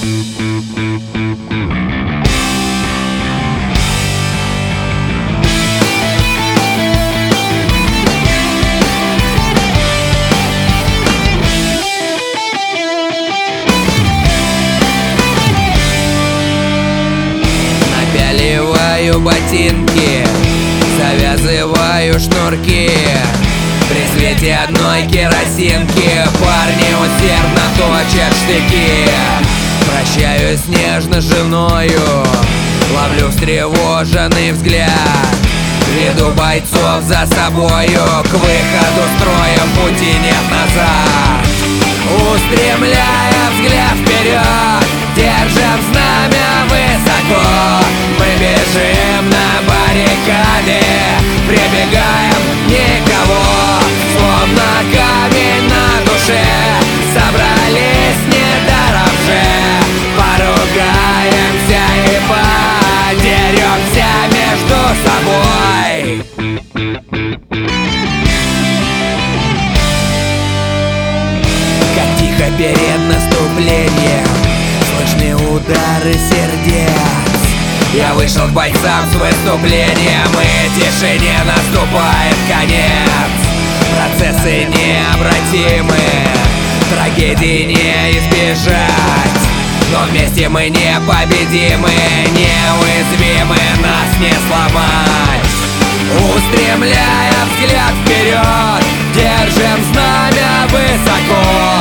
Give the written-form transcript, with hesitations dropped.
Напяливаю ботинки, завязываю шнурки. При свете одной керосинки парни усердно точат штыки. Прощаюсь нежно с женою, ловлю встревоженный взгляд. Веду бойцов за собою, к выходу строем пути нет назад. Устремляя взгляд вперед, держим знамя высоко. Мы бежим на баррикады, прибегаем никого. Словно камень на душе, собрались недаром же. Поругаемся и подеремся между собой. Как тихо перед наступлением слышны удары сердец. Я вышел к бойцам с выступлением, и тишине наступает конец. Процессы необратимы, трагедии не избежать. Но вместе мы непобедимы, неуязвимы, нас не сломать. Устремляя взгляд вперед, держим знамя высоко.